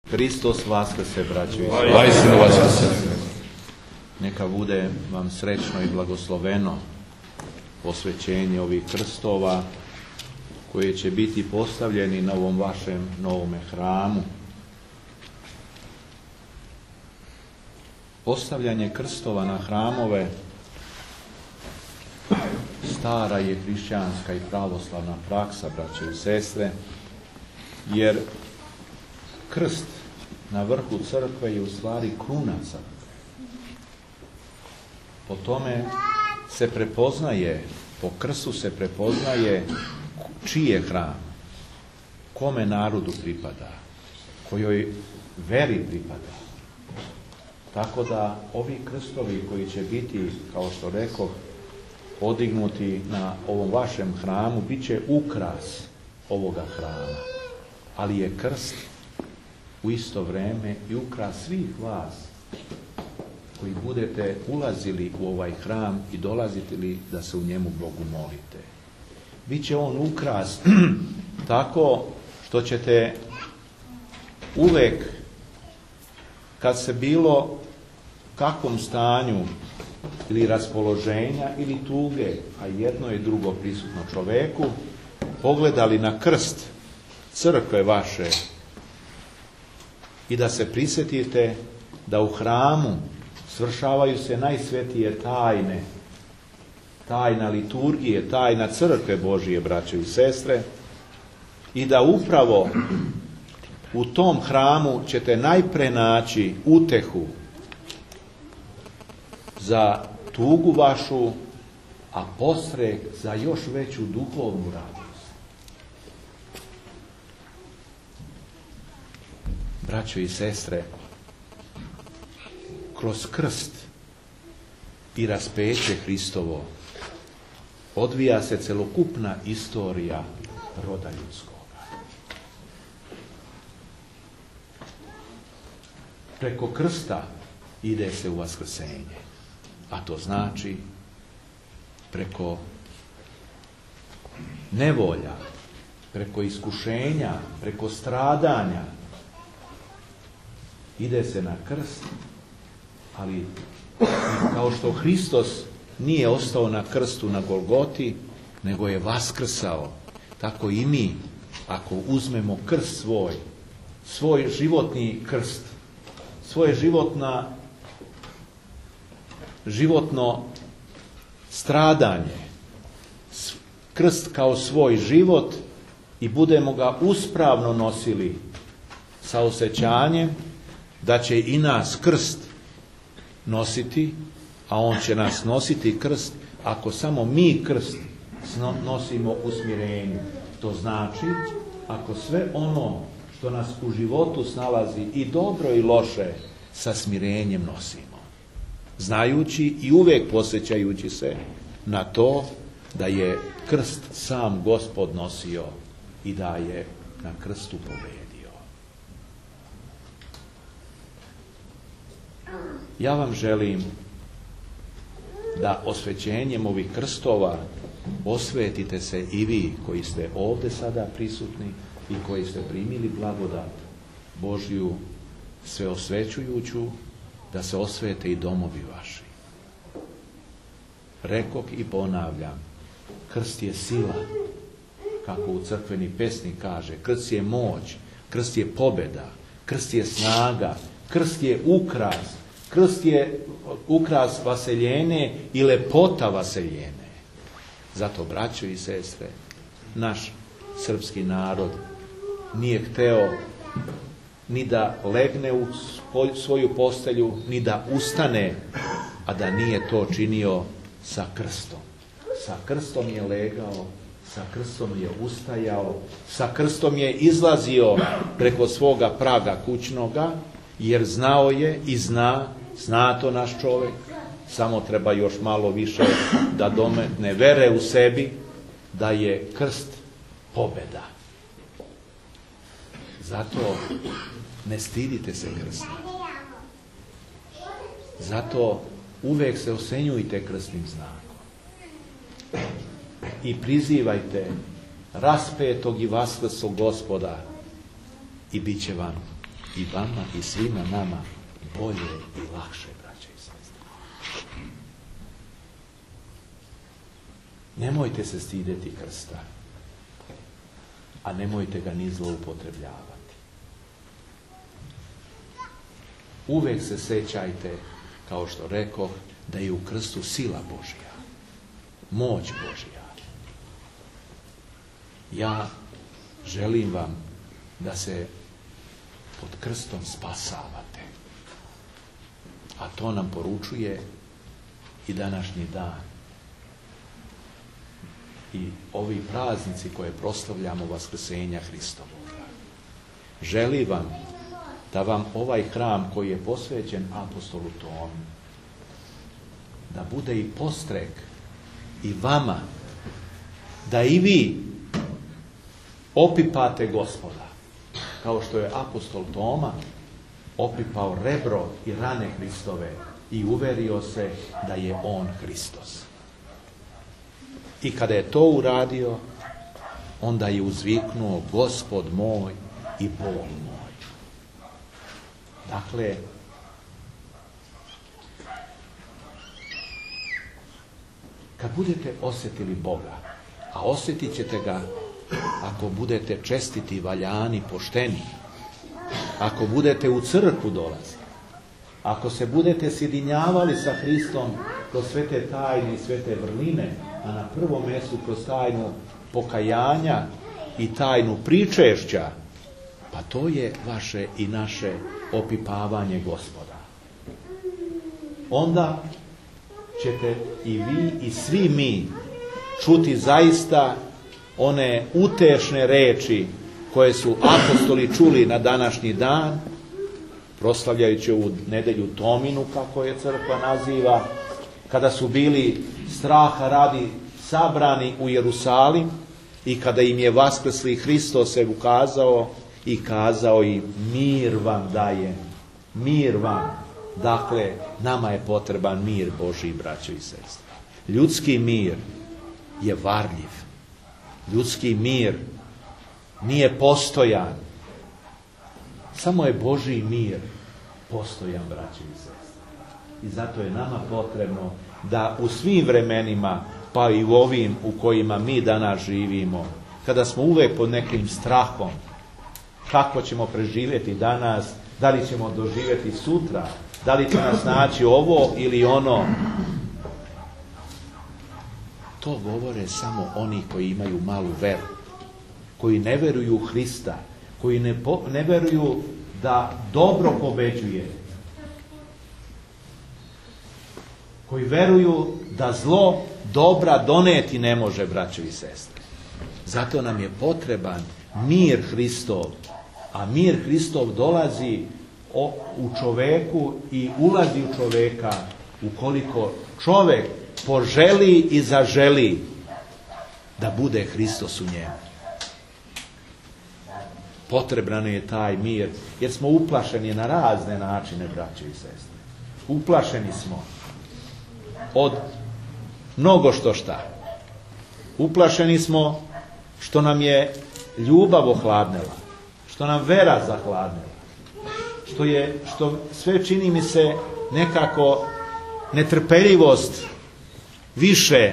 Hristos vaskrse, braćo i Vajstinu vaskrse. Neka bude vam srećno i blagosloveno posvećenje ovih krstova koje će biti postavljeni na ovom vašem novome hramu. Postavljanje krstova na hramove stara je hrišćanska i pravoslavna praksa, braće i sestre, jer krst na vrhu crkve je u stvari kruna crkve. Po tome se prepoznaje, po krstu se prepoznaje čiji je hram, kome narodu pripada, kojoj veri pripada. Tako da ovi krstovi koji će biti, kao što rekoh, podignuti na ovom vašem hramu, bit će ukras ovoga hrama. Ali je krst u isto vreme i ukras svih vas koji budete ulazili u ovaj hram i dolazite li da se u njemu Bogu molite. Biće on ukras tako što ćete uvek, kad se bilo kakvom stanju ili raspoloženja ili tuge, a jedno i drugo prisutno čoveku, pogledali na krst crkve vaše i da se prisjetite da u hramu svršavaju se najsvetije tajne, tajna liturgije, tajna crkve Božije, braće i sestre, i da upravo u tom hramu ćete najpre naći utehu za tugu vašu, a postrek za još veću duhovnu radost. Braćo i sestre, kroz krst i raspeće Hristovo odvija se celokupna istorija roda ljudskoga. Preko krsta ide se u vaskrsenje, a to znači preko nevolja, preko iskušenja, preko stradanja ide se na krst, ali kao što Hristos nije ostao na krstu na Golgoti, nego je vaskrsao, tako i mi, ako uzmemo krst svoj životni krst, svoje životno stradanje, krst kao svoj život, i budemo ga uspravno nosili sa osjećanjem da će i nas krst nositi, a on će nas nositi krst ako samo mi krst nosimo u smirenju. To znači ako sve ono što nas u životu snalazi, i dobro i loše, sa smirenjem nosimo, znajući i uvijek posjećajući se na to da je krst sam Gospod nosio i da je na krstu pobedio. Ja vam želim da osvećenjem ovih krstova osvetite se i vi koji ste ovdje sada prisutni i koji ste primili blagodat Božju sveosvećujuću, da se osvete i domovi vaši. Rekoh i ponavljam, krst je sila, kako u crkveni pesnik kaže, krst je moć, krst je pobjeda, krst je snaga, krst je ukras, krst je ukras vaseljene i lepota vaseljene. Zato, braćo i sestre, naš srpski narod nije hteo ni da legne u svoju postelju, ni da ustane, a da nije to činio sa krstom. Sa krstom je legao, sa krstom je ustajao, sa krstom je izlazio preko svoga praga kućnoga, jer znao je i zna to naš čovjek, samo treba još malo više da dometne vere u sebi da je krst pobjeda. Zato ne stidite se krsta. Zato uvijek se osenjujte krstnim znakom. I prizivajte raspetog i vaskrslog Gospoda i bit će vam i vama i svima nama bolje i lakše, braće i sestre. Nemojte se stideti krsta, a nemojte ga ni zloupotrebljavati. Uvek se sećajte, kao što rekoh, da je u krstu sila Božja, moć Božja. Ja želim vam da se pod krstom spasavate. A to nam poručuje i današnji dan. I ovi praznici koje proslavljamo Vaskrsenja Hristovoga. Želim vam da vam ovaj hram koji je posvećen apostolu Tomi, da bude i postrek i vama, da i vi opipate Gospoda, kao što je apostol Toma opipao rebro i rane Hristove i uverio se da je on Hristos. I kada je to uradio, onda je uzviknuo Gospod moj i Bog moj. Dakle, kad budete osjetili Boga, a osjetit ćete ga ako budete čestiti, valjani, pošteni, ako budete u crkvu dolazili, ako se budete sjedinjavali sa Hristom kroz sve te tajne i sve te vrline, a na prvom mjestu kroz tajnu pokajanja i tajnu pričešća, pa to je vaše i naše opipavanje Gospoda. Onda ćete i vi i svi mi čuti zaista one utešne reči koje su apostoli čuli na današnji dan, proslavljajući ovu nedelju Tominu, kako je crkva naziva, kada su bili straha radi sabrani u Jerusalim i kada im je vaskrsli Hristos se ukazao i kazao im mir vam dajem, mir vam. Dakle, nama je potreban mir Božji, braćo i sestre. Ljudski mir je varljiv. Ljudski mir nije postojan. Samo je Božji mir postojan, braćo i sestre. I zato je nama potrebno da u svim vremenima, pa i u ovim u kojima mi danas živimo, kada smo uvek pod nekim strahom, kako ćemo preživjeti danas, da li ćemo doživjeti sutra, da li će nas naći ovo ili ono. To govore samo oni koji imaju malu veru, koji ne veruju u Hrista, koji ne veruju da dobro pobeđuje, koji veruju da zlo dobra doneti ne može, braćo i sestre. Zato nam je potreban mir Hristov, a mir Hristov dolazi u čoveku i ulazi u čoveka ukoliko čovek poželi i zaželi da bude Hristos u njemu. Potreban je taj mir, jer smo uplašeni na razne načine, braćo i sestre. Uplašeni smo od mnogo šta. Uplašeni smo što nam je ljubav ohladnela, što nam vera zahladnela, što sve čini mi se nekako netrpeljivost više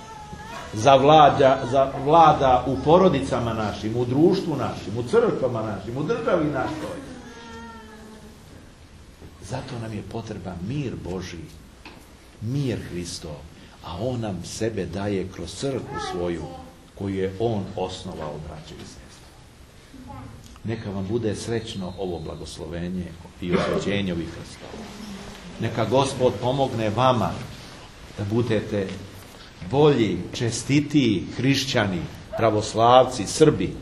zavlada u porodicama našim, u društvu našim, u crkvama našim, u državi našoj. Zato nam je potreban mir Božji, mir Hristov, a on nam sebe daje kroz crkvu svoju, koju je on osnovao, braćo i sestre. Neka vam bude srećno ovo blagoslovenje i osvećenje ovih krstova. Neka Gospod pomogne vama da budete bolji, čestitiji hrišćani, pravoslavci, Srbi.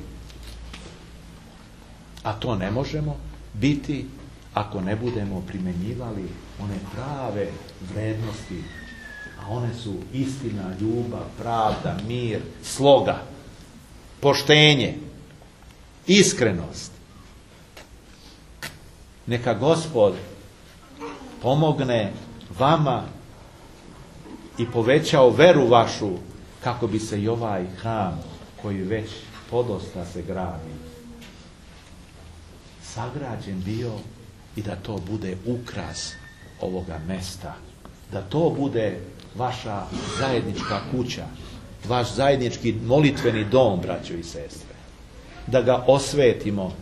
A to ne možemo biti ako ne budemo primjenjivali one prave vrednosti, a one su istina, ljubav, pravda, mir, sloga, poštenje, iskrenost. Neka Gospod pomogne vama i povećao veru vašu kako bi se i ovaj hram koji već podosta se gradi sagrađen bio i da to bude ukras ovoga mesta. Da to bude vaša zajednička kuća, vaš zajednički molitveni dom, braćo i sestre. Da ga osvetimo,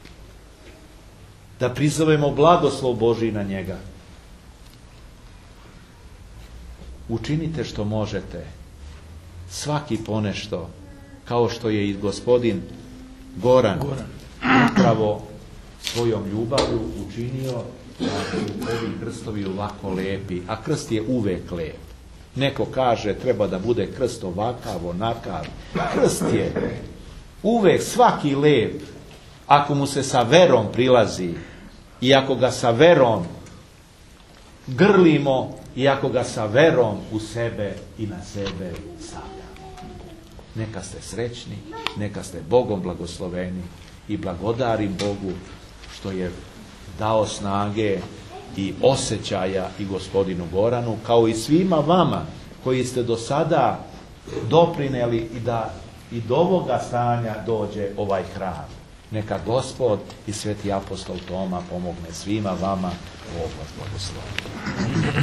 da prizovemo blagoslov Božji na njega. Učinite što možete, svaki ponešto, kao što je i gospodin Goran upravo svojom ljubavlju učinio da su ovi krstovi ovako lepi, a krst je uvek lep. Neko kaže treba da bude krst ovakav, onakav. Krst je uvek svaki lep ako mu se sa verom prilazi i ako ga sa verom grlimo i ako ga sa verom u sebe i na sebe stavljamo. Neka ste srećni, neka ste Bogom blagosloveni i blagodarim Bogu što je dao snage i osjećaja i gospodinu Goranu, kao i svima vama koji ste do sada doprineli i da i do ovoga stanja dođe ovaj hram. Neka Gospod i sveti apostol Toma pomogne svima vama. Bog vas blagoslovi.